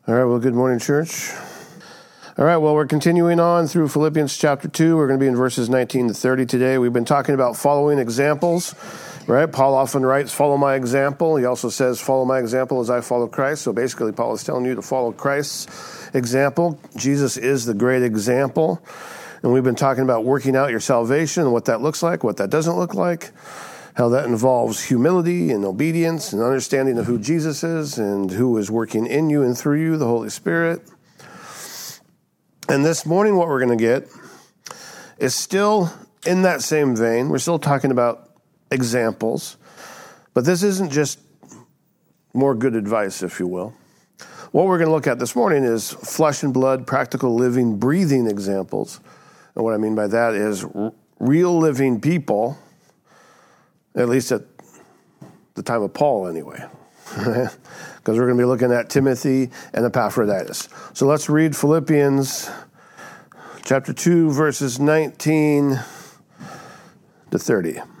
All right, well, good morning, church. All right, well, we're continuing on through Philippians chapter 2. We're going to be in verses 19 to 30 today. We've been talking about following examples, right? Paul often writes, follow my example. He also says, follow my example as I follow Christ. So basically, Paul is telling you to follow Christ's example. Jesus is the great example. And we've been talking about working out your salvation and what that looks like, what that doesn't look like, how that involves humility and obedience and understanding of who Jesus is and who is working in you and through you, the Holy Spirit. And this morning, what we're going to get is still in that same vein. We're still talking about examples, but this isn't just more good advice, if you will. What we're going to look at this morning is flesh and blood, practical living, breathing examples. And what I mean by that is real living people, at least at the time of Paul anyway, because we're going to be looking at Timothy and Epaphroditus. So let's read Philippians chapter 2, verses 19 to 30. It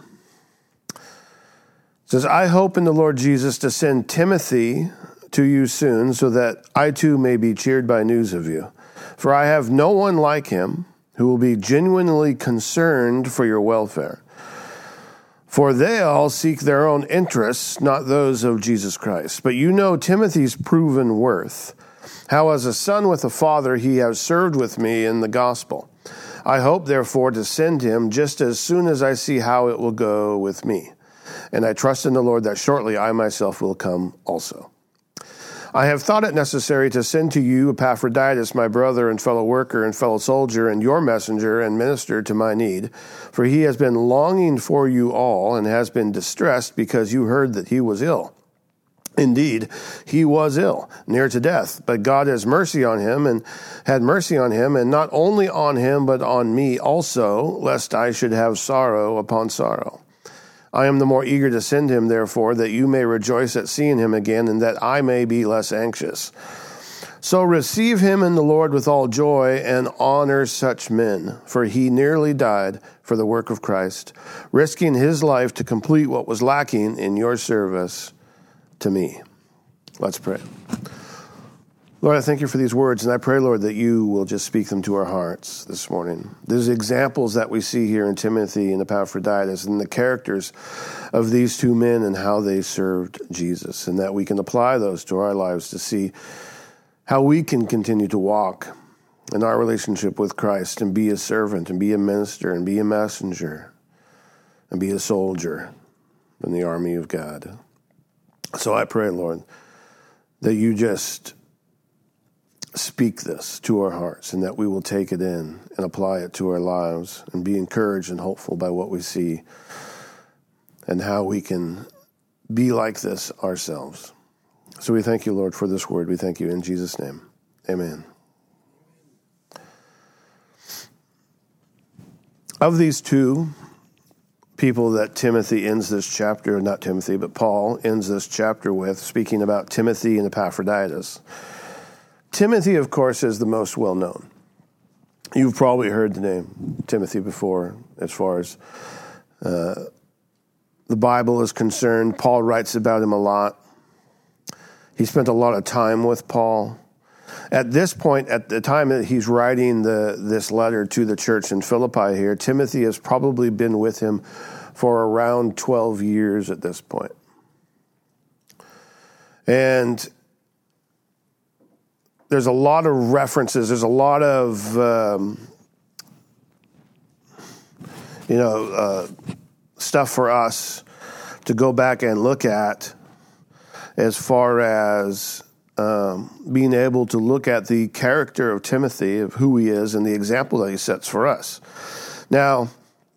says, I hope in the Lord Jesus to send Timothy to you soon, so that I too may be cheered by news of you. For I have no one like him who will be genuinely concerned for your welfare. For they all seek their own interests, not those of Jesus Christ. But you know Timothy's proven worth, how as a son with a father he has served with me in the gospel. I hope, therefore, to send him just as soon as I see how it will go with me. And I trust in the Lord that shortly I myself will come also. I have thought it necessary to send to you Epaphroditus, my brother and fellow worker and fellow soldier, and your messenger and minister to my need. For he has been longing for you all and has been distressed because you heard that he was ill. Indeed, he was ill, near to death, but God has mercy on him and had mercy on him, and not only on him, but on me also, lest I should have sorrow upon sorrow. I am the more eager to send him, therefore, that you may rejoice at seeing him again, and that I may be less anxious. So receive him in the Lord with all joy, and honor such men, for he nearly died for the work of Christ, risking his life to complete what was lacking in your service to me. Let's pray. Lord, I thank you for these words, and I pray, Lord, that you will just speak them to our hearts this morning. There's examples that we see here in Timothy and Epaphroditus and the characters of these two men and how they served Jesus, and that we can apply those to our lives to see how we can continue to walk in our relationship with Christ and be a servant and be a minister and be a messenger and be a soldier in the army of God. So I pray, Lord, that you just speak this to our hearts and that we will take it in and apply it to our lives and be encouraged and hopeful by what we see and how we can be like this ourselves. So we thank you, Lord, for this word. We thank you in Jesus' name. Amen. Of these two people that Timothy ends this chapter, not Timothy, but Paul ends this chapter with, speaking about Timothy and Epaphroditus. Timothy, of course, is the most well-known. You've probably heard the name Timothy before as far as the Bible is concerned. Paul writes about him a lot. He spent a lot of time with Paul. At this point, at the time that he's writing this letter to the church in Philippi here, Timothy has probably been with him for around 12 years at this point. And there's a lot of references. There's a lot of, stuff for us to go back and look at as far as being able to look at the character of Timothy, of who he is, and the example that he sets for us. Now,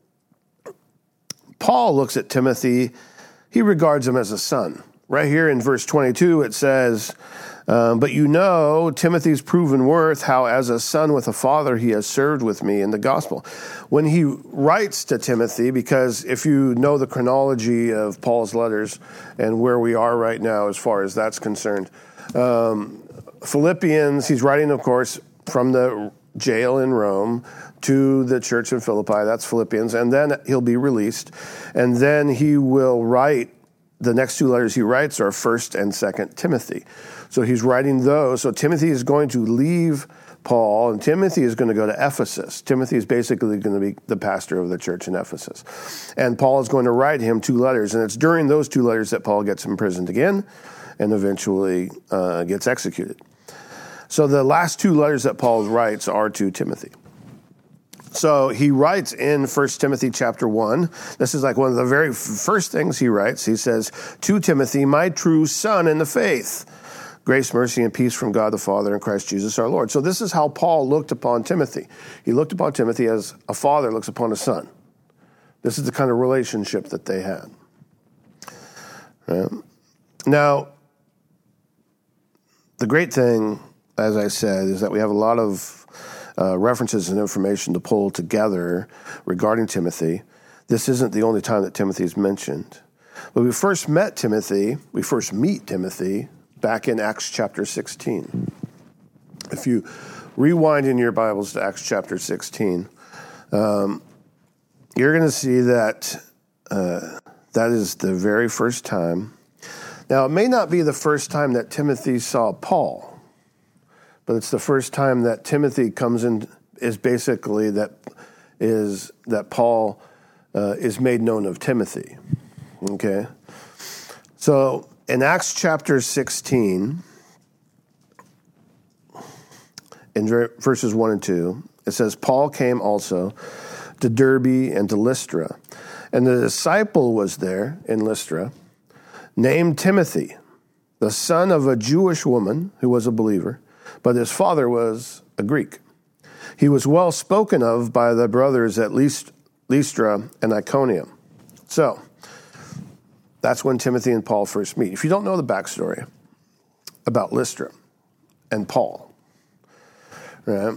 Paul looks at Timothy, he regards him as a son. Right here in verse 22, it says, but you know Timothy's proven worth, how as a son with a father he has served with me in the gospel. When he writes to Timothy, because if you know the chronology of Paul's letters and where we are right now as far as that's concerned, Philippians, he's writing, of course, from the jail in Rome to the church in Philippi. That's Philippians. And then he'll be released. And then he will write, the next two letters he writes are 1st and 2nd Timothy. So he's writing those. So Timothy is going to leave Paul, and Timothy is going to go to Ephesus. Timothy is basically going to be the pastor of the church in Ephesus. And Paul is going to write him 2 letters, and it's during those 2 letters that Paul gets imprisoned again and eventually gets executed. So the last 2 letters that Paul writes are to Timothy. So he writes in 1 Timothy chapter 1, this is like one of the very first things he writes. He says, "To Timothy, my true son in the faith, grace, mercy, and peace from God the Father and Christ Jesus our Lord." So this is how Paul looked upon Timothy. He looked upon Timothy as a father looks upon a son. This is the kind of relationship that they had. Right? Now, the great thing, as I said, is that we have a lot of references and information to pull together regarding Timothy. This isn't the only time that Timothy is mentioned. But we first meet Timothy back in Acts chapter 16. If you rewind in your Bibles to Acts chapter 16, you're going to see that that is the very first time. Now, it may not be the first time that Timothy saw Paul, but it's the first time that Timothy comes in, is basically that Paul is made known of Timothy. Okay? So in Acts chapter 16, in verses 1 and 2, it says, "Paul came also to Derbe and to Lystra, and the disciple was there in Lystra, named Timothy, the son of a Jewish woman who was a believer, but his father was a Greek. He was well spoken of by the brothers at Lystra and Iconium." So, that's when Timothy and Paul first meet. If you don't know the backstory about Lystra and Paul, right?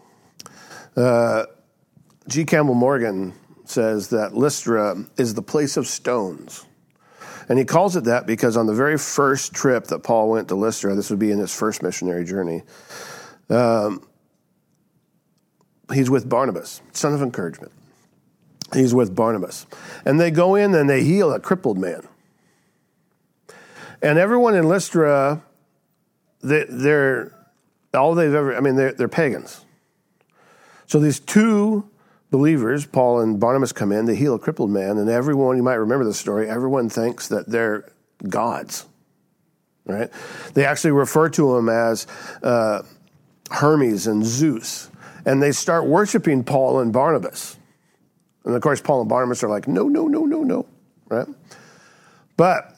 G. Campbell Morgan says that Lystra is the place of stones. And he calls it that because on the very first trip that Paul went to Lystra, this would be in his first missionary journey, he's with Barnabas, son of encouragement. He's with Barnabas. And they go in and they heal a crippled man. And everyone in Lystra, they're pagans. So these 2 believers, Paul and Barnabas, come in, they heal a crippled man, and everyone, you might remember the story, everyone thinks that they're gods, right? They actually refer to them as Hermes and Zeus, and they start worshiping Paul and Barnabas. And of course, Paul and Barnabas are like, no, right? But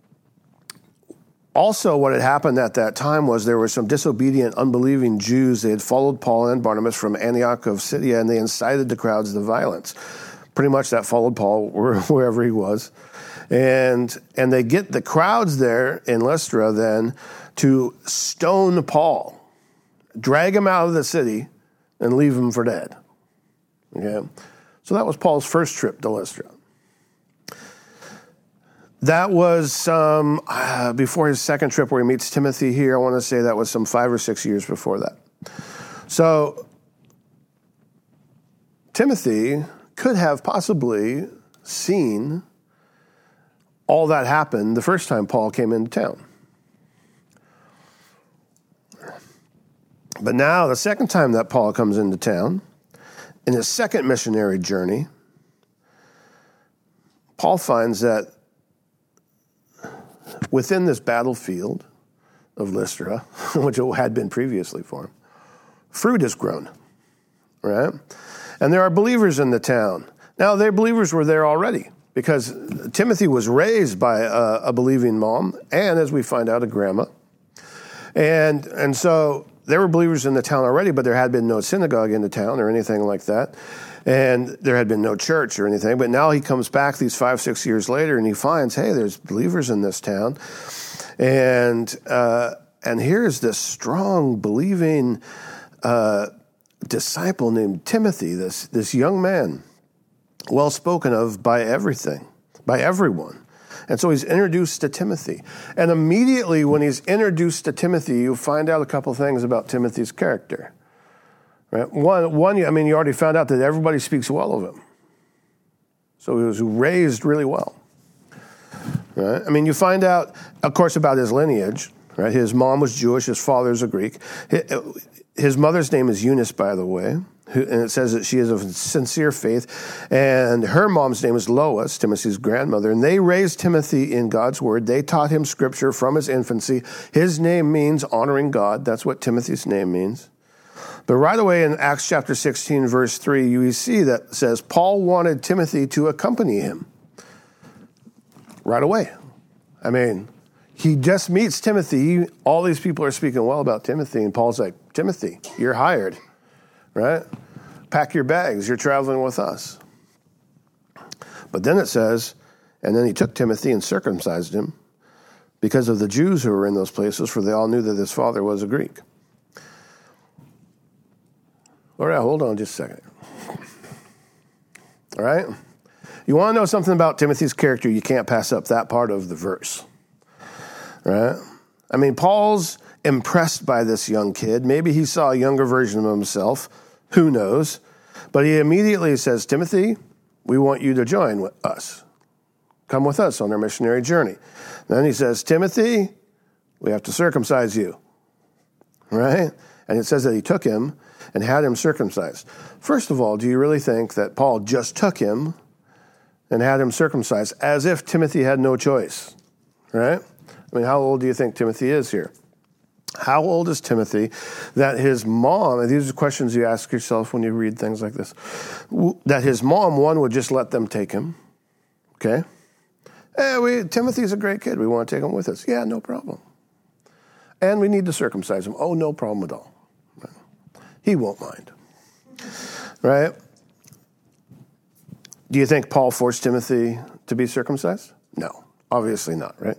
also what had happened at that time was there were some disobedient, unbelieving Jews. They had followed Paul and Barnabas from Antioch of Syria, and they incited the crowds to violence. Pretty much that followed Paul wherever he was. And they get the crowds there in Lystra then to stone Paul, drag him out of the city, and leave him for dead. Okay? So that was Paul's first trip to Lystra. That was before his second trip where he meets Timothy here. I want to say that was some 5 or 6 years before that. So Timothy could have possibly seen all that happen the first time Paul came into town. But now, the second time that Paul comes into town, in his second missionary journey, Paul finds that within this battlefield of Lystra, which it had been previously for him, fruit is grown, right? And there are believers in the town. Now, their believers were there already because Timothy was raised by a believing mom and, as we find out, a grandma. And so there were believers in the town already, but there had been no synagogue in the town or anything like that. And there had been no church or anything. But now he comes back these 5-6 years later and he finds, hey, there's believers in this town. And here's this strong, believing disciple named Timothy, this young man, well spoken of by everyone. And so he's introduced to Timothy. And immediately when he's introduced to Timothy, you find out a couple things about Timothy's character. Right? One, you already found out that everybody speaks well of him. So he was raised really well. Right? You find out, of course, about his lineage, right? His mom was Jewish. His father is a Greek. His mother's name is Eunice, by the way, and it says that she is of sincere faith. And her mom's name is Lois, Timothy's grandmother. And they raised Timothy in God's word. They taught him scripture from his infancy. His name means honoring God. That's what Timothy's name means. But right away in Acts chapter 16, verse 3, you see that says Paul wanted Timothy to accompany him. Right away. I mean, he just meets Timothy. All these people are speaking well about Timothy. And Paul's like, Timothy, you're hired, right? Pack your bags. You're traveling with us. But then it says, and then he took Timothy and circumcised him because of the Jews who were in those places, for they all knew that his father was a Greek. All right, hold on just a second. All right? You want to know something about Timothy's character, you can't pass up that part of the verse. Right? I mean, Paul's impressed by this young kid. Maybe he saw a younger version of himself. Who knows? But he immediately says, Timothy, we want you to join us. Come with us on our missionary journey. Then he says, Timothy, we have to circumcise you. Right? And it says that he took him and had him circumcised. First of all, do you really think that Paul just took him and had him circumcised as if Timothy had no choice? Right? I mean, how old do you think Timothy is here? How old is Timothy that his mom, and these are questions you ask yourself when you read things like this, that his mom, one, would just let them take him, okay? Hey, Timothy's a great kid. We want to take him with us. Yeah, no problem. And we need to circumcise him. Oh, no problem at all. He won't mind, right? Do you think Paul forced Timothy to be circumcised? No, obviously not, right?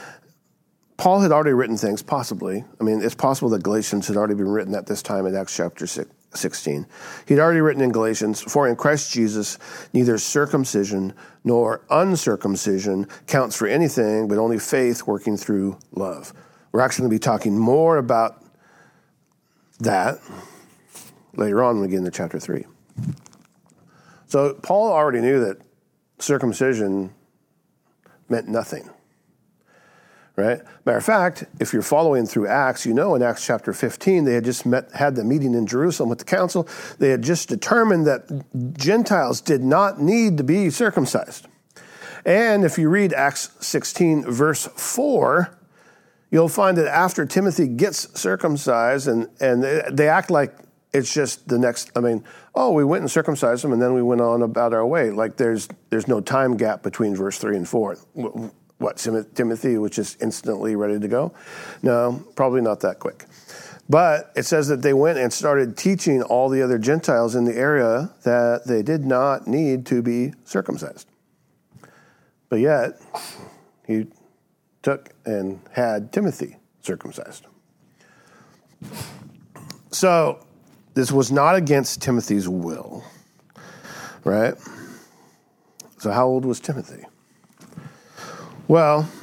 Paul had already written things, possibly. I mean, it's possible that Galatians had already been written at this time in Acts chapter 16. He'd already written in Galatians, for in Christ Jesus, neither circumcision nor uncircumcision counts for anything, but only faith working through love. We're actually going to be talking more about that later on when we get into chapter 3. So Paul already knew that circumcision meant nothing. Right? Matter of fact, if you're following through Acts, you know in Acts chapter 15, they had just had the meeting in Jerusalem with the council. They had just determined that Gentiles did not need to be circumcised. And if you read Acts 16, verse 4, you'll find that after Timothy gets circumcised, and they act like it's just the next, we went and circumcised him, and then we went on about our way. Like there's no time gap between verse 3 and 4. What, Timothy was just instantly ready to go? No, probably not that quick. But it says that they went and started teaching all the other Gentiles in the area that they did not need to be circumcised. But yet, he took and had Timothy circumcised. So, this was not against Timothy's will, right? So how old was Timothy? Well,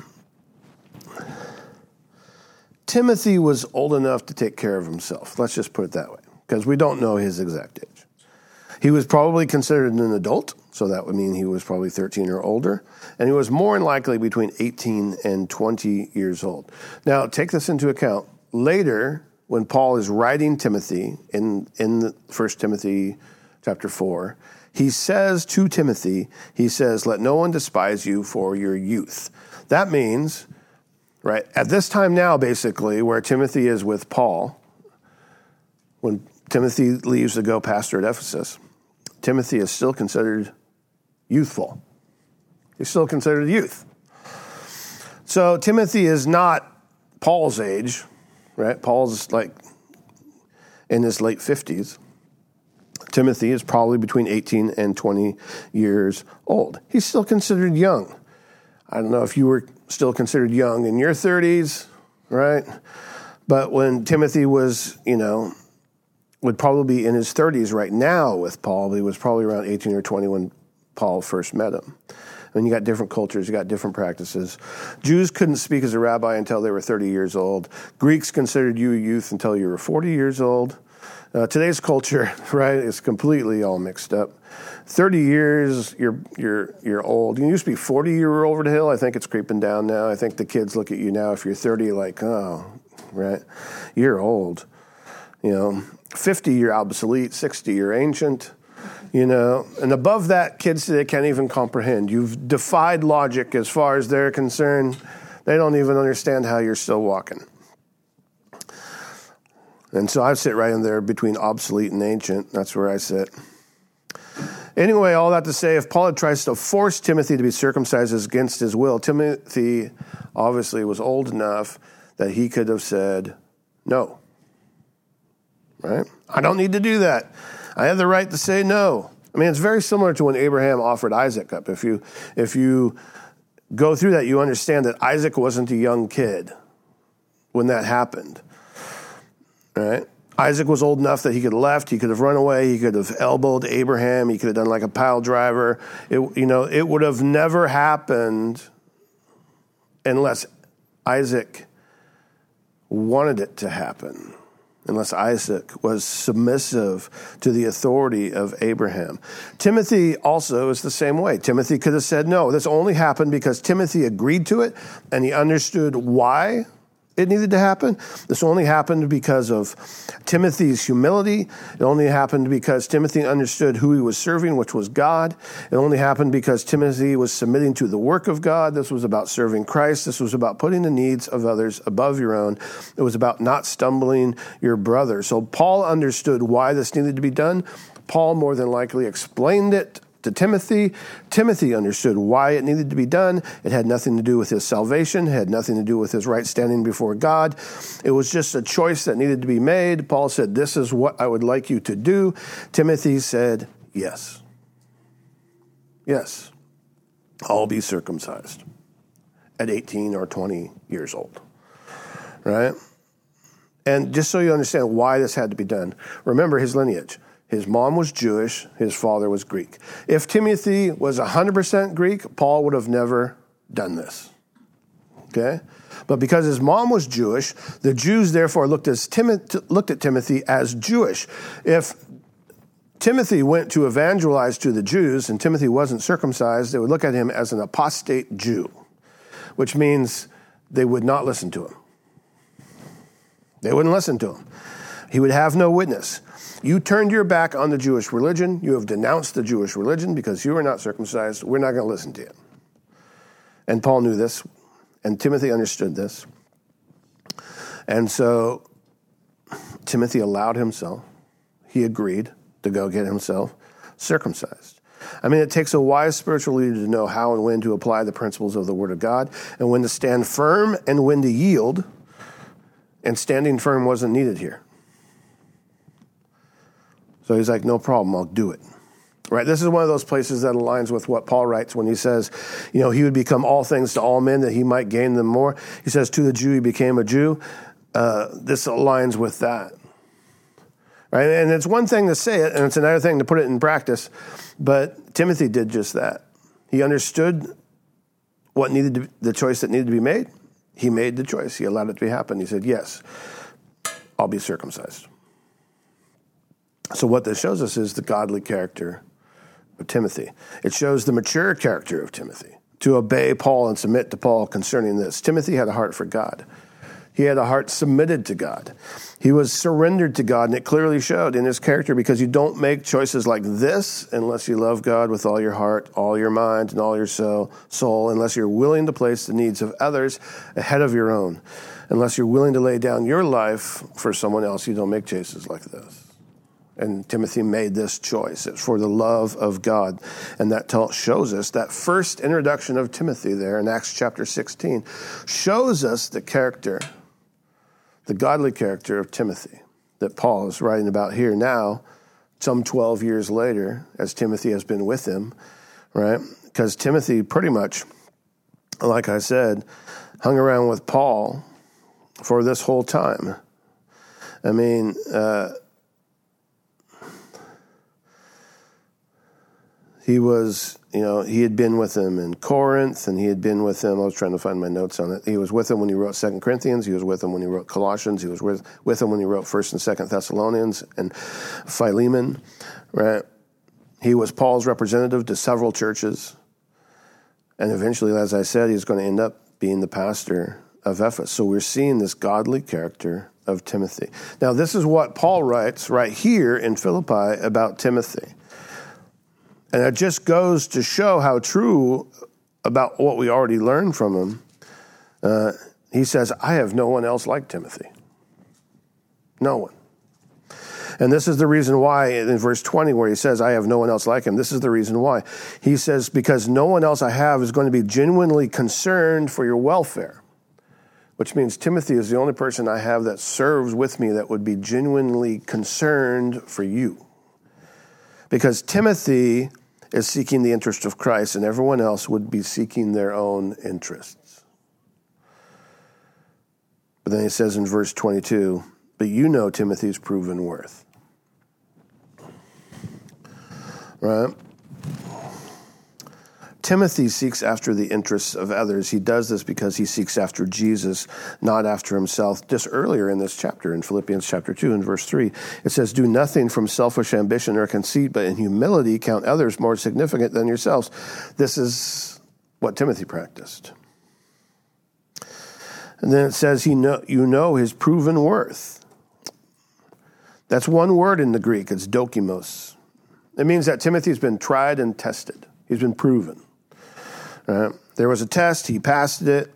Timothy was old enough to take care of himself. Let's just put it that way, because we don't know his exact age. He was probably considered an adult, so that would mean he was probably 13 or older, and he was more than likely between 18 and 20 years old. Now, take this into account. Later, when Paul is writing Timothy in 1 Timothy chapter 4, he says to Timothy, let no one despise you for your youth. That means, right, at this time now, basically, where Timothy is with Paul, when Timothy leaves to go pastor at Ephesus, Timothy is still considered youthful. He's still considered youth. So Timothy is not Paul's age, right? Paul's like in his late 50s. Timothy is probably between 18 and 20 years old. He's still considered young. I don't know if you were still considered young in your 30s, right? But when Timothy was, would probably be in his 30s right now with Paul, he was probably around 18 or 20 when Paul first met him. And you got different cultures, you got different practices. Jews couldn't speak as a rabbi until they were 30 years old. Greeks considered you a youth until you were 40 years old. Today's culture, right, is completely all mixed up. 30 years, you're old. You used to be 40, you were over the hill. I think it's creeping down now. I think the kids look at you now, if you're 30, like, oh, right, you're old. 50, you're obsolete. 60, you're ancient. And above that, kids today can't even comprehend. You've defied logic as far as they're concerned. They don't even understand how you're still walking. And so I sit right in there between obsolete and ancient. That's where I sit. Anyway, all that to say, if Paul had tried to force Timothy to be circumcised against his will, Timothy obviously was old enough that he could have said no. Right? I don't need to do that. I have the right to say no. I mean, it's very similar to when Abraham offered Isaac up. If you go through that, you understand that Isaac wasn't a young kid when that happened. Right? Isaac was old enough that he could have left, he could have run away, he could have elbowed Abraham, he could have done like a pile driver. It would have never happened unless Isaac wanted it to happen, unless Isaac was submissive to the authority of Abraham. Timothy also is the same way. Timothy could have said no. This only happened because Timothy agreed to it and he understood why it needed to happen. This only happened because of Timothy's humility. It only happened because Timothy understood who he was serving, which was God. It only happened because Timothy was submitting to the work of God. This was about serving Christ. This was about putting the needs of others above your own. It was about not stumbling your brother. So Paul understood why this needed to be done. Paul more than likely explained it to Timothy. Timothy understood why it needed to be done. It had nothing to do with his salvation. It had nothing to do with his right standing before God. It was just a choice that needed to be made. Paul said, this is what I would like you to do. Timothy said, yes. Yes. I'll be circumcised at 18 or 20 years old. Right? And just so you understand why this had to be done, remember his lineage. His mom was Jewish, his father was Greek. If Timothy was 100% Greek, Paul would have never done this. Okay? But because his mom was Jewish, the Jews therefore looked at Timothy as Jewish. If Timothy went to evangelize to the Jews and Timothy wasn't circumcised, they would look at him as an apostate Jew, which means they would not listen to him. They wouldn't listen to him. He would have no witness. You turned your back on the Jewish religion. You have denounced the Jewish religion because you are not circumcised. We're not going to listen to you. And Paul knew this, and Timothy understood this. And so Timothy allowed himself, he agreed to go get himself circumcised. I mean, it takes a wise spiritual leader to know how and when to apply the principles of the Word of God and when to stand firm and when to yield. And standing firm wasn't needed here. So he's like, no problem, I'll do it. Right? This is one of those places that aligns with what Paul writes when he says, he would become all things to all men that he might gain them more. He says, to the Jew he became a Jew. This aligns with that. Right? And it's one thing to say it, and it's another thing to put it in practice. But Timothy did just that. He understood the choice that needed to be made. He made the choice. He allowed it to happen. He said, yes, I'll be circumcised. So what this shows us is the godly character of Timothy. It shows the mature character of Timothy to obey Paul and submit to Paul concerning this. Timothy had a heart for God. He had a heart submitted to God. He was surrendered to God, and it clearly showed in his character because you don't make choices like this unless you love God with all your heart, all your mind, and all your soul, unless you're willing to place the needs of others ahead of your own. Unless you're willing to lay down your life for someone else, you don't make choices like this. And Timothy made this choice. It's for the love of God. And that shows us, that first introduction of Timothy there in Acts chapter 16, shows us the character, the godly character of Timothy that Paul is writing about here now, some 12 years later, as Timothy has been with him, right? Because Timothy pretty much, like I said, hung around with Paul for this whole time. I mean, He was, he had been with him in Corinth, and he had been with him. I was trying to find my notes on it. He was with him when he wrote 2 Corinthians. He was with him when he wrote Colossians. He was with him when he wrote 1 and 2 Thessalonians and Philemon, right? He was Paul's representative to several churches. And eventually, as I said, he's going to end up being the pastor of Ephesus. So we're seeing this godly character of Timothy. Now, this is what Paul writes right here in Philippi about Timothy. And it just goes to show how true about what we already learned from him. He says, I have no one else like Timothy. No one. And this is the reason why in verse 20 where he says, I have no one else like him. This is the reason why. He says, because no one else I have is going to be genuinely concerned for your welfare. Which means Timothy is the only person I have that serves with me that would be genuinely concerned for you. Because Timothy is seeking the interest of Christ, and everyone else would be seeking their own interests. But then he says in verse 22, but you know Timothy's proven worth. Right? Timothy seeks after the interests of others. He does this because he seeks after Jesus, not after himself. Just earlier in this chapter, in Philippians chapter 2 and verse 3, it says, do nothing from selfish ambition or conceit, but in humility count others more significant than yourselves. This is what Timothy practiced. And then it says, you know his proven worth. That's one word in the Greek. It's dokimos. It means that Timothy's been tried and tested. He's been proven. There was a test. He passed it.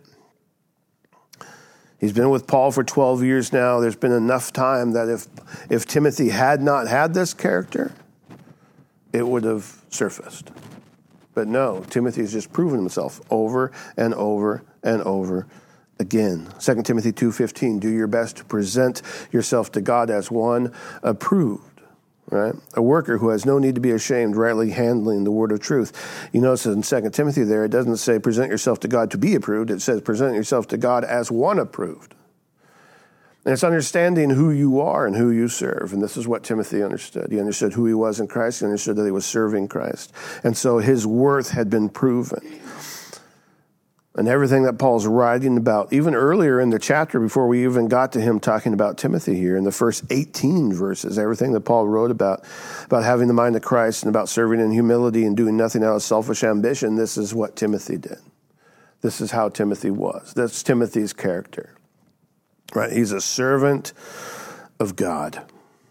He's been with Paul for 12 years now. There's been enough time that if Timothy had not had this character, it would have surfaced. But no, Timothy's just proven himself over and over and over again. 2 Timothy 2:15, do your best to present yourself to God as one approved. Right? A worker who has no need to be ashamed, rightly handling the word of truth. You notice in 2 Timothy there, it doesn't say present yourself to God to be approved. It says present yourself to God as one approved. And it's understanding who you are and who you serve. And this is what Timothy understood. He understood who he was in Christ. He understood that he was serving Christ. And so his worth had been proven. And everything that Paul's writing about, even earlier in the chapter, before we even got to him talking about Timothy here, in the first 18 verses, everything that Paul wrote about having the mind of Christ and about serving in humility and doing nothing out of selfish ambition, this is what Timothy did. This is how Timothy was. That's Timothy's character. Right? He's a servant of God.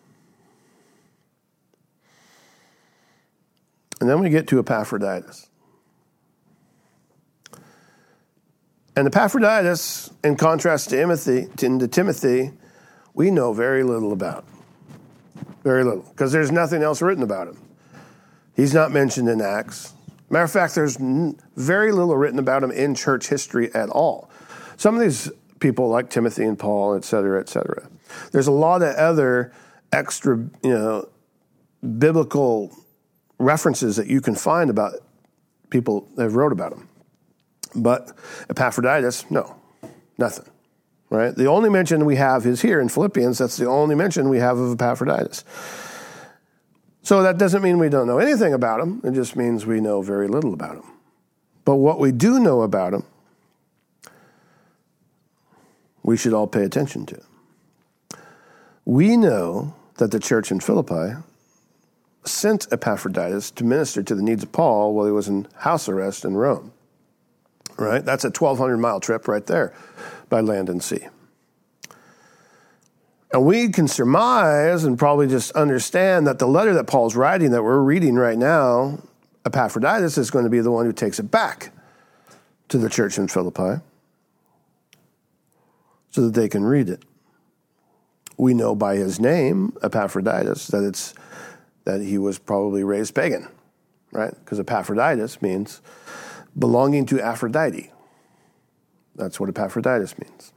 And then we get to Epaphroditus. And Epaphroditus, in contrast to Timothy, we know very little about. Very little. Because there's nothing else written about him. He's not mentioned in Acts. Matter of fact, there's very little written about him in church history at all. Some of these people, like Timothy and Paul, et cetera, et cetera. There's a lot of other extra, biblical references that you can find about people that have wrote about him. But Epaphroditus, no, nothing, right? The only mention we have is here in Philippians. That's the only mention we have of Epaphroditus. So that doesn't mean we don't know anything about him. It just means we know very little about him. But what we do know about him, we should all pay attention to. We know that the church in Philippi sent Epaphroditus to minister to the needs of Paul while he was in house arrest in Rome. Right? That's a 1,200-mile trip right there by land and sea. And we can surmise and probably just understand that the letter that Paul's writing that we're reading right now, Epaphroditus is going to be the one who takes it back to the church in Philippi so that they can read it. We know by his name, Epaphroditus, that he was probably raised pagan, right? Because Epaphroditus means belonging to Aphrodite. That's what Epaphroditus means.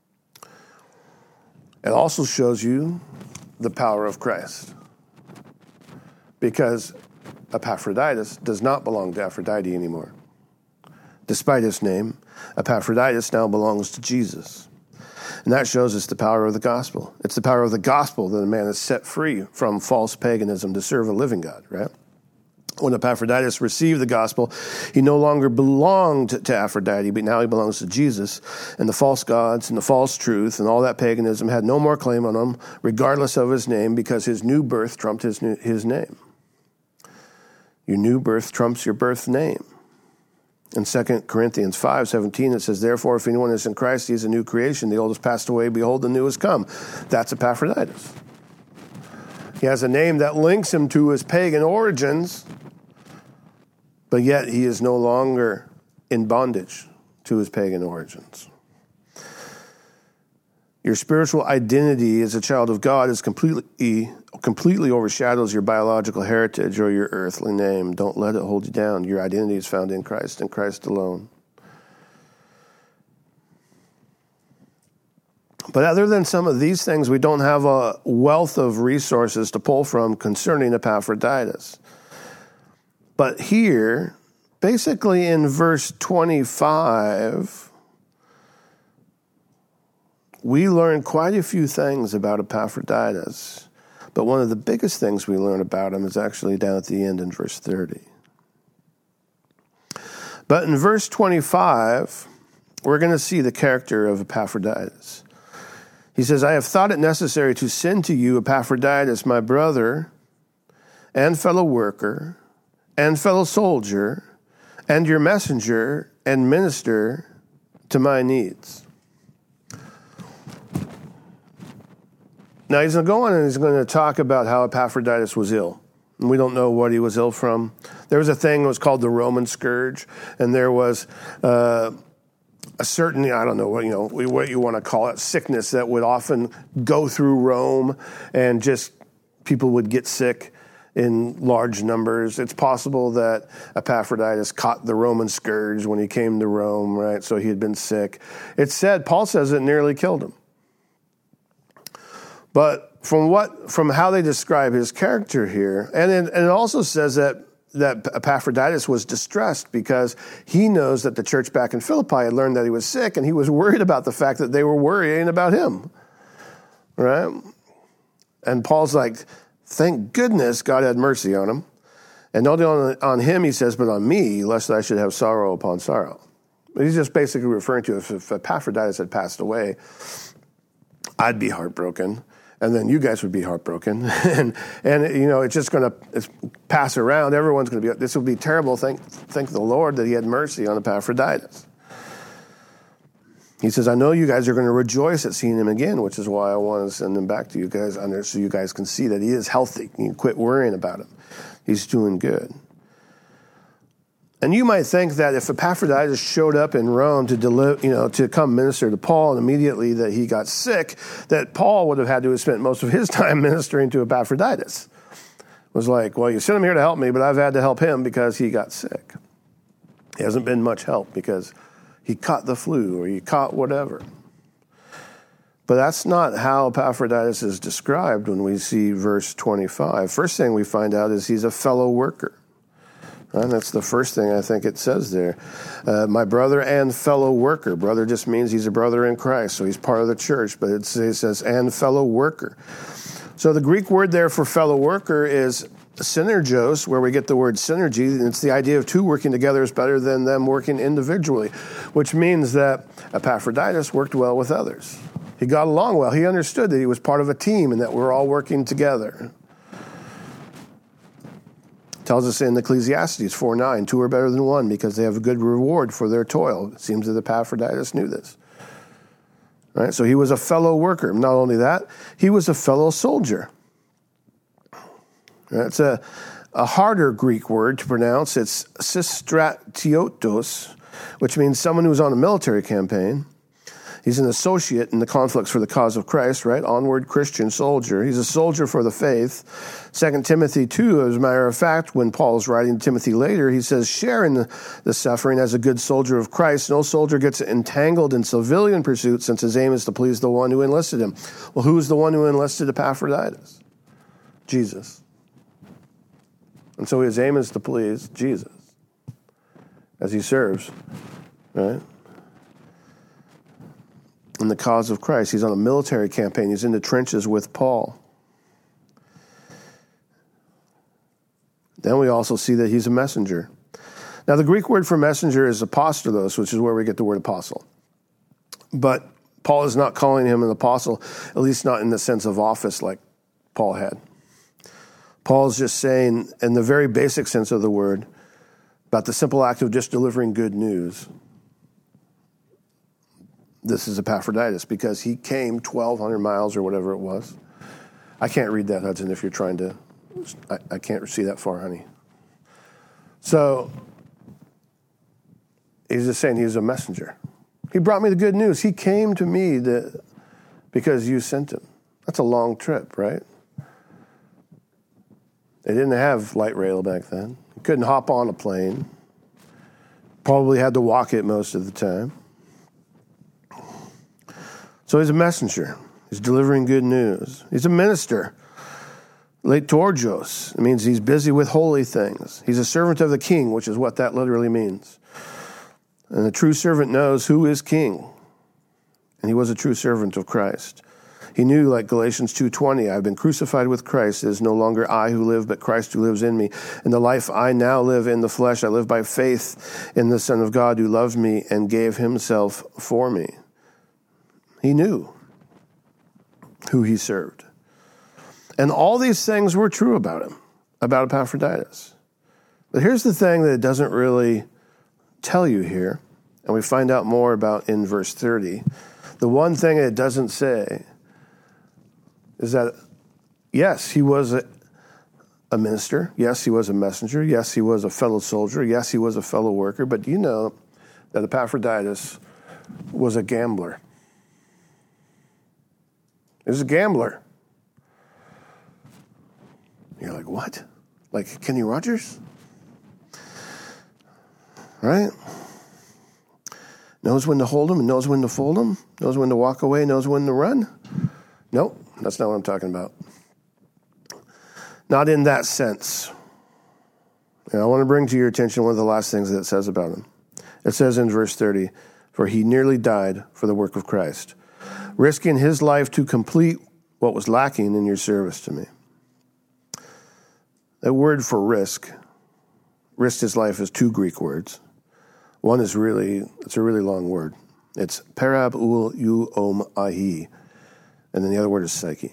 It also shows you the power of Christ. Because Epaphroditus does not belong to Aphrodite anymore. Despite his name, Epaphroditus now belongs to Jesus. And that shows us the power of the gospel. It's the power of the gospel that a man is set free from false paganism to serve a living God, right? When Epaphroditus received the gospel, he no longer belonged to Aphrodite, but now he belongs to Jesus. And the false gods and the false truth and all that paganism had no more claim on him, regardless of his name, because his new birth trumped his name. Your new birth trumps your birth name. In 2 Corinthians 5:17, it says, "Therefore, if anyone is in Christ, he is a new creation. The old has passed away. Behold, the new has come." That's Epaphroditus. He has a name that links him to his pagan origins, but yet he is no longer in bondage to his pagan origins. Your spiritual identity as a child of God is completely overshadows your biological heritage or your earthly name. Don't let it hold you down. Your identity is found in Christ and Christ alone. But other than some of these things, we don't have a wealth of resources to pull from concerning Epaphroditus. But here, basically in verse 25, we learn quite a few things about Epaphroditus. But one of the biggest things we learn about him is actually down at the end in verse 30. But in verse 25, we're going to see the character of Epaphroditus. He says, "I have thought it necessary to send to you Epaphroditus, my brother and fellow worker and fellow soldier, and your messenger and minister to my needs." Now he's going to go on and he's going to talk about how Epaphroditus was ill. And we don't know what he was ill from. There was a thing that was called the Roman scourge, and there was a certain, I don't know what you want to call it, sickness that would often go through Rome, and just people would get sick in large numbers. It's possible that Epaphroditus caught the Roman scourge when he came to Rome, right? So he had been sick. It's said, Paul says it nearly killed him. But from how they describe his character here, and it also says that Epaphroditus was distressed because he knows that the church back in Philippi had learned that he was sick, and he was worried about the fact that they were worrying about him, right? And Paul's like, thank goodness God had mercy on him. And not only on him, he says, but on me, lest I should have sorrow upon sorrow. But he's just basically referring to if Epaphroditus had passed away, I'd be heartbroken. And then you guys would be heartbroken. and it's just going to pass around. Everyone's going to be, this would be terrible. Thank the Lord that he had mercy on Epaphroditus. He says, I know you guys are going to rejoice at seeing him again, which is why I want to send him back to you guys so you guys can see that he is healthy. You can quit worrying about him. He's doing good. And you might think that if Epaphroditus showed up in Rome to come minister to Paul, and immediately that he got sick, that Paul would have had to have spent most of his time ministering to Epaphroditus. It was like, well, you sent him here to help me, but I've had to help him because he got sick. He hasn't been much help because he caught the flu or he caught whatever. But that's not how Epaphroditus is described when we see verse 25. First thing we find out is he's a fellow worker. And that's the first thing I think it says there. My brother and fellow worker. Brother just means he's a brother in Christ, so he's part of the church, but it says and fellow worker. So the Greek word there for fellow worker is synergos, where we get the word synergy, and it's the idea of two working together is better than them working individually, which means that Epaphroditus worked well with others. He got along well. He understood that he was part of a team and that we're all working together. Tells us in Ecclesiastes 4:9, two are better than one because they have a good reward for their toil. It seems that Epaphroditus knew this. Right? So he was a fellow worker. Not only that, he was a fellow soldier. It's a harder Greek word to pronounce. It's systratiotos, which means someone who's on a military campaign. He's an associate in the conflicts for the cause of Christ, right? Onward Christian soldier. He's a soldier for the faith. 2 Timothy 2, as a matter of fact, when Paul is writing to Timothy later, he says, share in the suffering as a good soldier of Christ. No soldier gets entangled in civilian pursuits since his aim is to please the one who enlisted him. Well, who is the one who enlisted Epaphroditus? Jesus. And so his aim is to please Jesus as he serves, right? In the cause of Christ. He's on a military campaign. He's in the trenches with Paul. Then we also see that he's a messenger. Now, the Greek word for messenger is apostolos, which is where we get the word apostle. But Paul is not calling him an apostle, at least not in the sense of office like Paul had. Paul's just saying, in the very basic sense of the word, about the simple act of just delivering good news. This is Epaphroditus, because he came 1,200 miles or whatever it was. I can't read that, Hudson, if you're trying to. I can't see that far, honey. So he's just saying he's a messenger. He brought me the good news. He came to me because you sent him. That's a long trip, right? They didn't have light rail back then. You couldn't hop on a plane. Probably had to walk it most of the time. So he's a messenger. He's delivering good news. He's a minister. Leitorgos. It means he's busy with holy things. He's a servant of the king, which is what that literally means. And a true servant knows who is king. And he was a true servant of Christ. He knew, like Galatians 2:20, I've been crucified with Christ. It is no longer I who live, but Christ who lives in me. And the life I now live in the flesh, I live by faith in the Son of God who loved me and gave himself for me. He knew who he served. And all these things were true about him, about Epaphroditus. But here's the thing that it doesn't really tell you here, and we find out more about in verse 30. The one thing it doesn't say is that, yes, he was a minister. Yes, he was a messenger. Yes, he was a fellow soldier. Yes, he was a fellow worker. But do you know that Epaphroditus was a gambler? He was a gambler. You're like, what? Like Kenny Rogers? Right? Knows when to hold him and knows when to fold him. Knows when to walk away, knows when to run. Nope, that's not what I'm talking about. Not in that sense. And I want to bring to your attention one of the last things that it says about him. It says in verse 30, for he nearly died for the work of Christ, risking his life to complete what was lacking in your service to me. That word for risked his life is two Greek words. One is it's a really long word. It's parab ul u om ahi, and then the other word is psyche.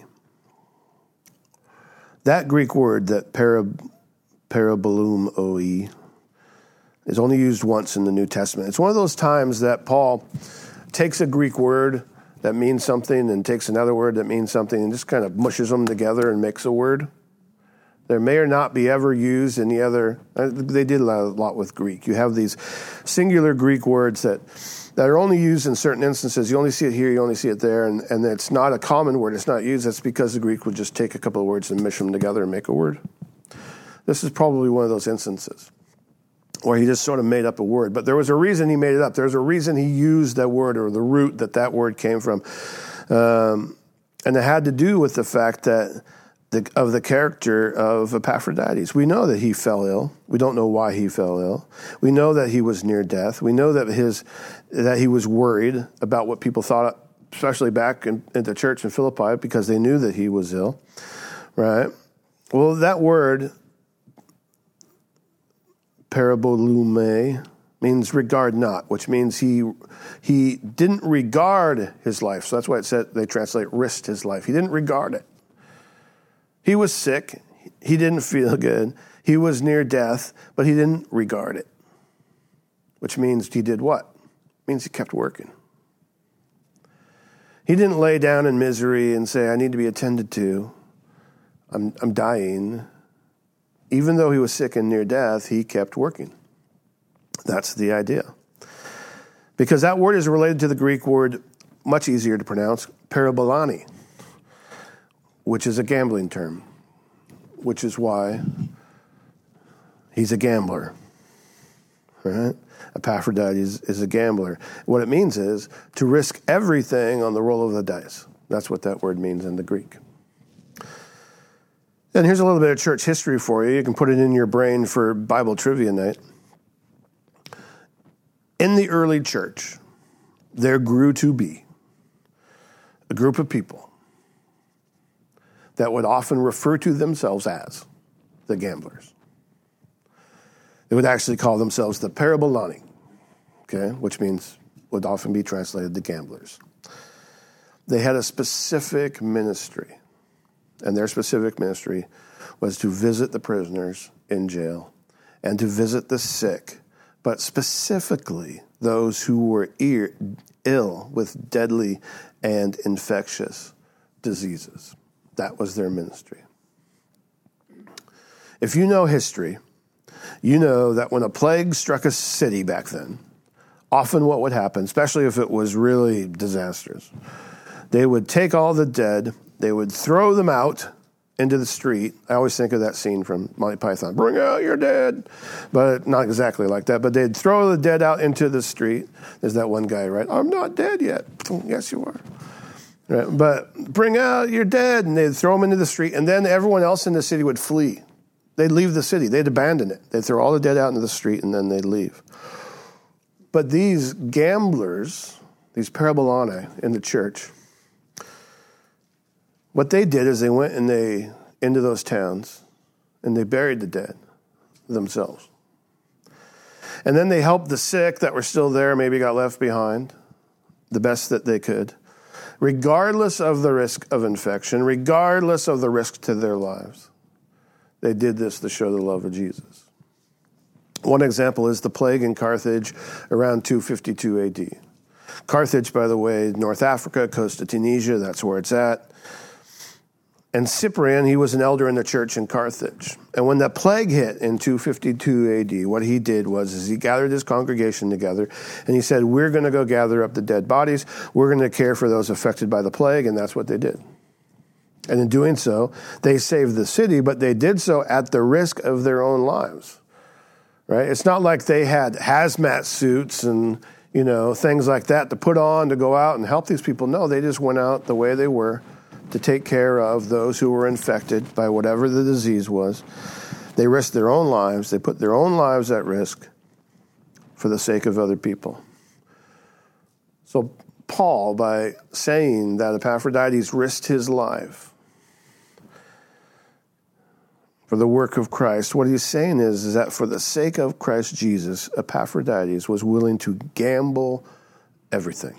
That Greek word, that parabolum oi, is only used once in the New Testament. It's one of those times that Paul takes a Greek word that means something and takes another word that means something and just kind of mushes them together and makes a word. There may or not be ever used any other. They did a lot with Greek. You have these singular Greek words that are only used in certain instances. You only see it here, you only see it there, and it's not a common word. It's not used. That's because the Greek would just take a couple of words and mish them together and make a word. This is probably one of those instances where he just sort of made up a word. But there was a reason he made it up. There's a reason he used that word or the root that word came from. And it had to do with the fact that of the character of Epaphroditus. We know that he fell ill. We don't know why he fell ill. We know that he was near death. We know that he was worried about what people thought, especially back in the church in Philippi, because they knew that he was ill, right? Well, that word, parabolume, means regard not, which means he didn't regard his life. So that's why it said they translate risked his life. He didn't regard it. He was sick. He didn't feel good. He was near death, but he didn't regard it. Which means he did what? It means he kept working. He didn't lay down in misery and say, I need to be attended to. I'm dying. Even though he was sick and near death, he kept working. That's the idea. Because that word is related to the Greek word, much easier to pronounce, parabolani, which is a gambling term, which is why he's a gambler, right? Epaphroditus is a gambler. What it means is to risk everything on the roll of the dice. That's what that word means in the Greek. And here's a little bit of church history for you. You can put it in your brain for Bible trivia night. In the early church, there grew to be a group of people that would often refer to themselves as the gamblers. They would actually call themselves the Parabolani, okay, which would often be translated the gamblers. They had a specific ministry, and their specific ministry was to visit the prisoners in jail and to visit the sick, but specifically those who were ill with deadly and infectious diseases. That was their ministry. If you know history, you know that when a plague struck a city back then, often what would happen, especially if it was really disastrous, they would take all the dead, they would throw them out into the street. I always think of that scene from Monty Python, bring out your dead. But not exactly like that, but they'd throw the dead out into the street. There's that one guy, right? I'm not dead yet. Yes, you are. Right? But bring out your dead, and they'd throw them into the street, and then everyone else in the city would flee. They'd leave the city. They'd abandon it. They'd throw all the dead out into the street, and then they'd leave. But these gamblers, these parabolani in the church, what they did is they went into those towns, and they buried the dead themselves. And then they helped the sick that were still there, maybe got left behind, the best that they could, regardless of the risk of infection, regardless of the risk to their lives. They did this to show the love of Jesus. One example is the plague in Carthage around 252 AD. Carthage, by the way, North Africa, coast of Tunisia, that's where it's at. And Cyprian, he was an elder in the church in Carthage. And when the plague hit in 252 AD, what he did was he gathered his congregation together, and he said, we're going to go gather up the dead bodies. We're going to care for those affected by the plague, and that's what they did. And in doing so, they saved the city, but they did so at the risk of their own lives. Right? It's not like they had hazmat suits and, things like that to put on to go out and help these people. No, they just went out the way they were to take care of those who were infected by whatever the disease was. They risked their own lives. They put their own lives at risk for the sake of other people. So Paul, by saying that Epaphroditus risked his life for the work of Christ, what he's saying is that for the sake of Christ Jesus, Epaphroditus was willing to gamble everything.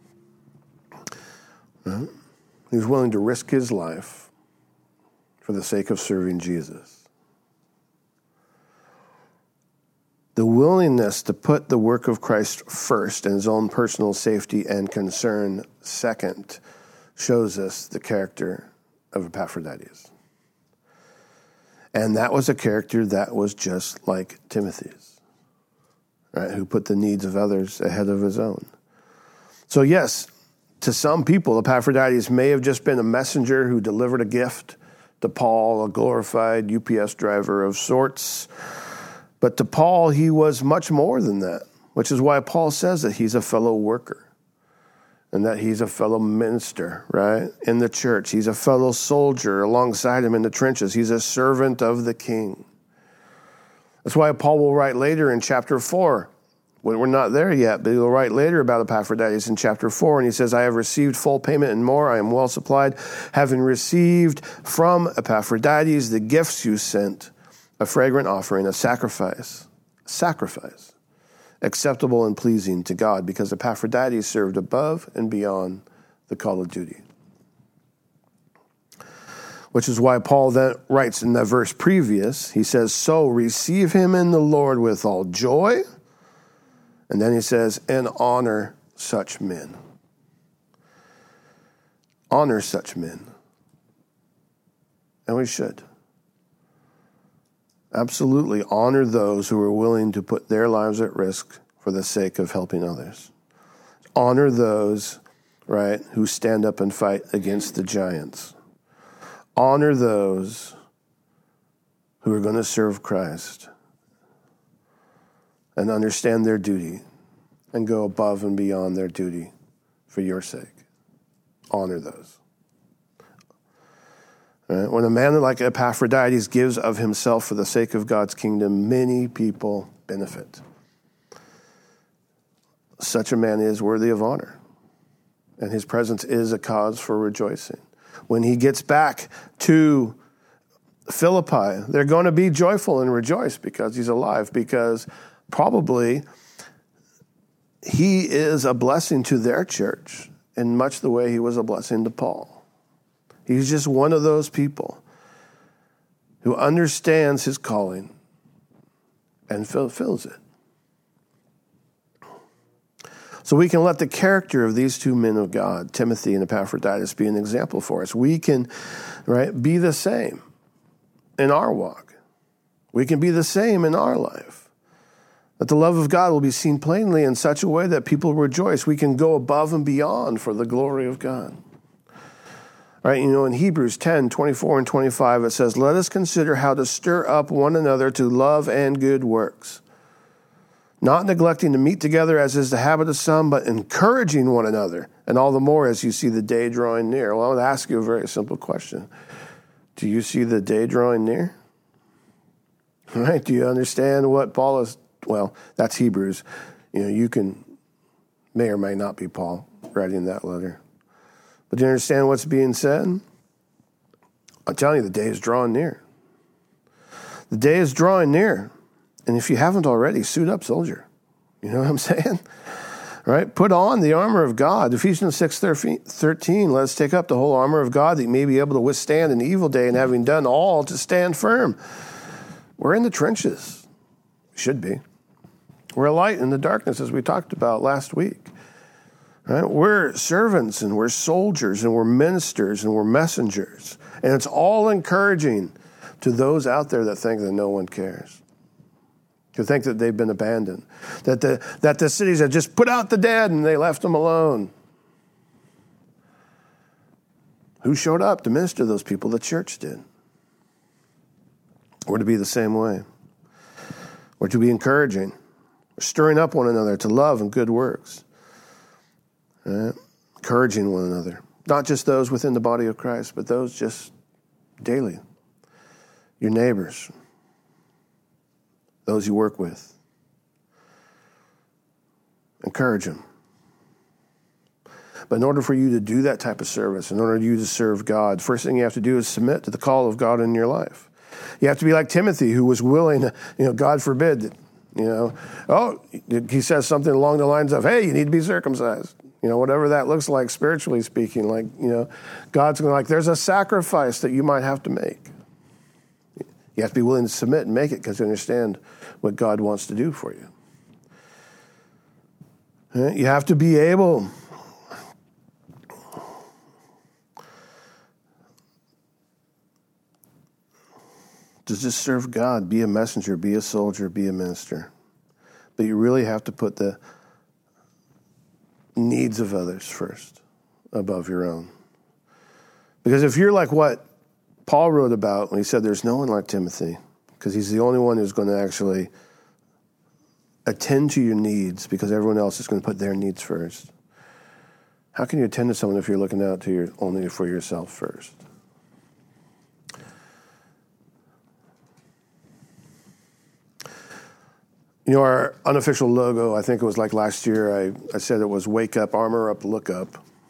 Right? He was willing to risk his life for the sake of serving Jesus. The willingness to put the work of Christ first and his own personal safety and concern second shows us the character of Epaphroditus. And that was a character that was just like Timothy's, right? Who put the needs of others ahead of his own. So yes, to some people, Epaphroditus may have just been a messenger who delivered a gift to Paul, a glorified UPS driver of sorts. But to Paul, he was much more than that, which is why Paul says that he's a fellow worker and that he's a fellow minister, right, in the church. He's a fellow soldier alongside him in the trenches. He's a servant of the king. That's why Paul will write later in chapter 4, we're not there yet, but he'll write later about Epaphroditus in chapter 4, and he says, I have received full payment and more. I am well supplied, having received from Epaphroditus the gifts you sent, a fragrant offering, a sacrifice, acceptable and pleasing to God, because Epaphroditus served above and beyond the call of duty. Which is why Paul then writes in the verse previous, he says, so receive him in the Lord with all joy. And then he says, and honor such men. Honor such men. And we should. Absolutely honor those who are willing to put their lives at risk for the sake of helping others. Honor those, right, who stand up and fight against the giants. Honor those who are going to serve Christ and understand their duty and go above and beyond their duty for your sake. Honor those. Right? When a man like Epaphroditus gives of himself for the sake of God's kingdom, many people benefit. Such a man is worthy of honor, and his presence is a cause for rejoicing. When he gets back to Philippi, they're going to be joyful and rejoice because he's alive, because probably he is a blessing to their church in much the way he was a blessing to Paul. He's just one of those people who understands his calling and fulfills it. So we can let the character of these two men of God, Timothy and Epaphroditus, be an example for us. We can, be the same in our walk. We can be the same in our life. That the love of God will be seen plainly in such a way that people rejoice. We can go above and beyond for the glory of God. In Hebrews 10, 24 and 25, it says, "Let us consider how to stir up one another to love and good works, not neglecting to meet together as is the habit of some, but encouraging one another, and all the more as you see the day drawing near." Well, I want to ask you a very simple question. Do you see the day drawing near? Do you understand what Paul is? Well, that's Hebrews. You may or may not be Paul writing that letter. But do you understand what's being said? I'm telling you, the day is drawing near. The day is drawing near. And if you haven't already, suit up, soldier. You know what I'm saying? Put on the armor of God. Ephesians 6:13, let us take up the whole armor of God that you may be able to withstand an evil day, and having done all, to stand firm. We're in the trenches. We should be. We're a light in the darkness, as we talked about last week. We're servants, and we're soldiers, and we're ministers, and we're messengers. And it's all encouraging to those out there that think that no one cares, who think that they've been abandoned, that the cities have just put out the dead and they left them alone. Who showed up to minister to those people? The church did. We're to be the same way. We're to be encouraging. We're stirring up one another to love and good works. Encouraging one another. Not just those within the body of Christ, but those just daily. Your neighbors. Those you work with. Encourage them. But in order for you to do that type of service, in order for you to serve God, first thing you have to do is submit to the call of God in your life. You have to be like Timothy, who was willing, God forbid, he says something along the lines of, hey, you need to be circumcised. Whatever that looks like spiritually speaking, God's going to there's a sacrifice that you might have to make. You have to be willing to submit and make it because you understand what God wants to do for you. You have to be able to just serve God, be a messenger, be a soldier, be a minister. But you really have to put the needs of others first above your own. Because if you're like what Paul wrote about when he said there's no one like Timothy, because he's the only one who's going to actually attend to your needs because everyone else is going to put their needs first. How can you attend to someone if you're looking out to only for yourself first? Our unofficial logo, I think it was like last year, I said it was wake up, armor up, look up.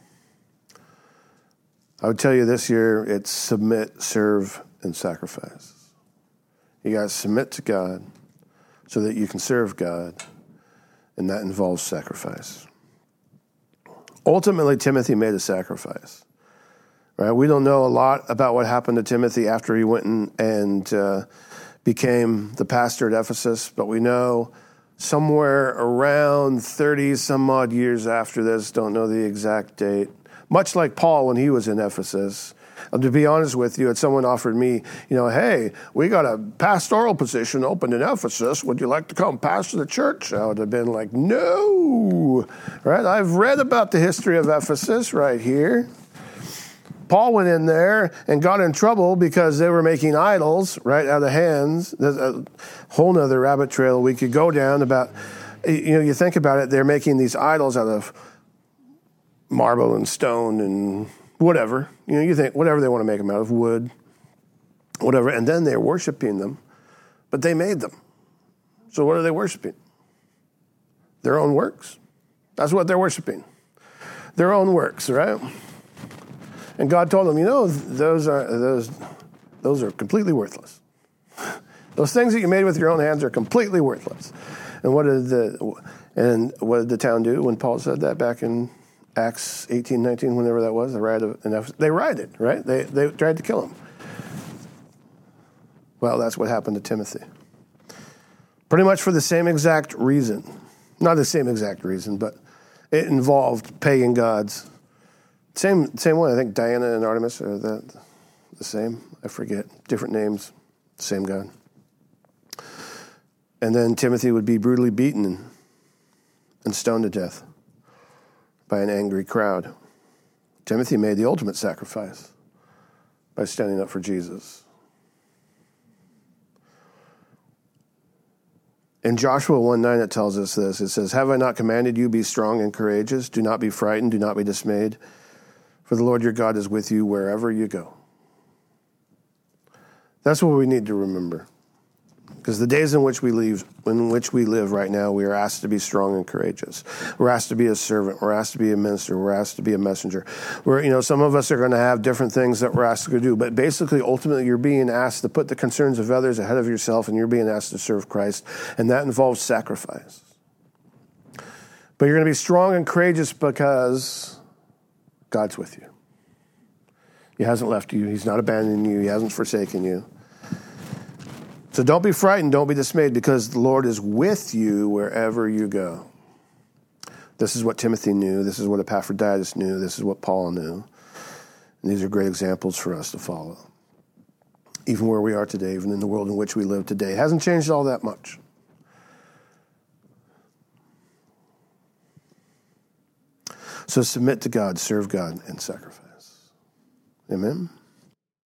I would tell you this year, it's submit, serve, and sacrifice. You got to submit to God so that you can serve God, and that involves sacrifice. Ultimately, Timothy made a sacrifice. We don't know a lot about what happened to Timothy after he went and became the pastor at Ephesus, but we know somewhere around 30 some odd years after this, don't know the exact date, much like Paul when he was in Ephesus. And to be honest with you, if someone offered me, hey, we got a pastoral position open in Ephesus, would you like to come pastor the church? I would have been like, no, I've read about the history of Ephesus right here. Paul went in there and got in trouble because they were making idols right out of hands. There's a whole nother rabbit trail we could go down about, you think about it, they're making these idols out of marble and stone and whatever. You think whatever they want to make them out of, wood, whatever. And then they're worshiping them, but they made them. So what are they worshiping? Their own works. That's what they're worshiping. Their own works, right? And God told them, those those are completely worthless. Those things that you made with your own hands are completely worthless. And what did the town do when Paul said that back in Acts 18, 19, whenever that was? They rioted, right? They tried to kill him. Well, that's what happened to Timothy. Pretty much for the same exact reason. Not the same exact reason, but it involved pagan gods. Same one. I think Diana and Artemis are the same. I forget. Different names. Same God. And then Timothy would be brutally beaten and stoned to death by an angry crowd. Timothy made the ultimate sacrifice by standing up for Jesus. In Joshua 1:9, it tells us this. It says, "Have I not commanded you, be strong and courageous? Do not be frightened, do not be dismayed, for the Lord your God is with you wherever you go." That's what we need to remember. Because the days in which we live right now, we are asked to be strong and courageous. We're asked to be a servant. We're asked to be a minister. We're asked to be a messenger. Some of us are going to have different things that we're asked to do. But basically, ultimately, you're being asked to put the concerns of others ahead of yourself, and you're being asked to serve Christ. And that involves sacrifice. But you're going to be strong and courageous because God's with you. He hasn't left you. He's not abandoning you. He hasn't forsaken you. So don't be frightened, don't be dismayed, because the Lord is with you wherever you go. This is what Timothy knew. This is what Epaphroditus knew. This is what Paul knew. And these are great examples for us to follow. Even where we are today, even in the world in which we live today. It hasn't changed all that much. So submit to God, serve God, and sacrifice. Amen?